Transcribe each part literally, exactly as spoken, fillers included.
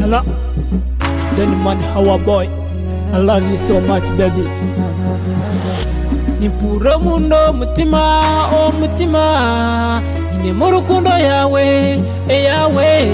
Hello, Danny Man, how boy? I love you so much, baby. Nipura mundo mutima, oh mutima, ine murukundo yawe, e yawe.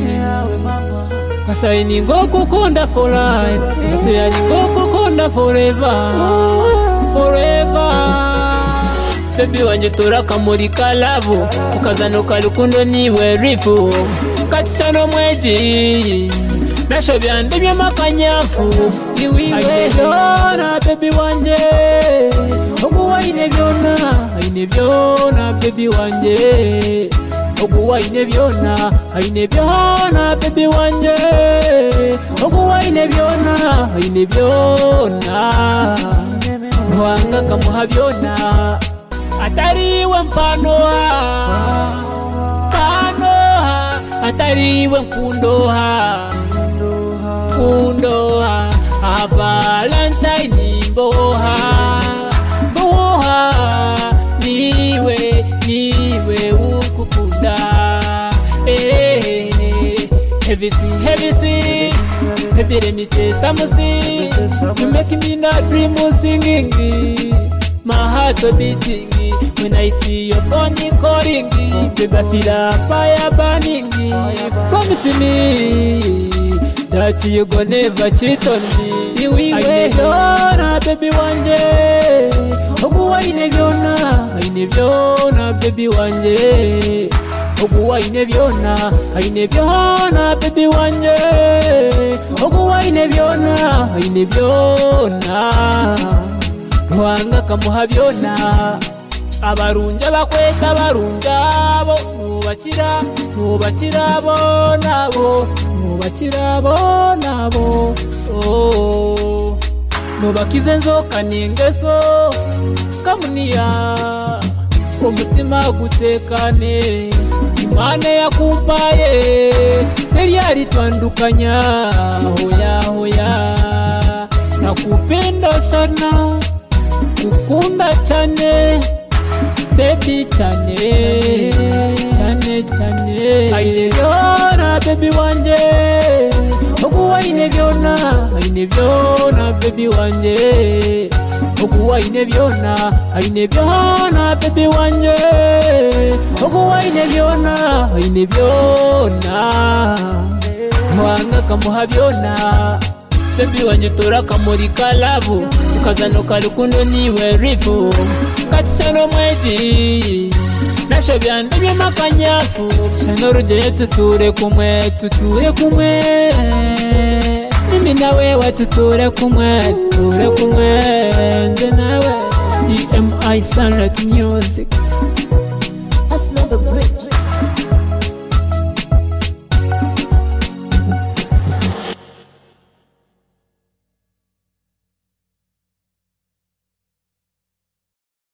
Kasai ni go kukunda for life, kasai ni go kukunda forever, forever. Baby wanje turaka muri kalavu, ukazano kalukundo niwe rifu, katichano mweji. Nasho byande byamakanyafu iwiwe yona baby wanje okuwa ine byona ine byona baby wanje okuwa ine byona ine byona baby wanje okuwa ine byona ine byona wanga kamuha byona atariwe mpanoha panoha atariwe nkundoha kundoha a Valentine boha boha niwe niwe ukukunda eh heavy see heavy see heavy let me say something you make me not dream of singing my heart beating when I see your phone calling baby I feel a fire burning promise me that you gon' never cheat on me. You will yona baby wanje okuwa ine byona ine byona baby wanje okuwa ine byona ine byona baby wanje okuwa ine byona ine byona wanga kamuha byona abarunja bakweta barunja bo nubakira nubakira bo nabo nubakira bo nabo oh nubakize nzoka ningeso kamuniya umutima gutekane Imana yakumpaye teri twandukanya hoya hoya nakupenda sana kukunda cyane baby chane chane chane aine byona baby wanje okuwa ine byona aine byona baby wanje okuwa ine byona aine byona baby wanje okuwa ine byona aine byona wanga kamuha byona baby wanje turaka muri kalavu ukazano kalukundo niwe rifu katichano mweji nasho byande byamakanyafu shano rujeye tuture kumwe tuture kumwe mimi nawe watuture kumwe tuture kumwe nze nawe D M I Sunlight Music. That's not the break.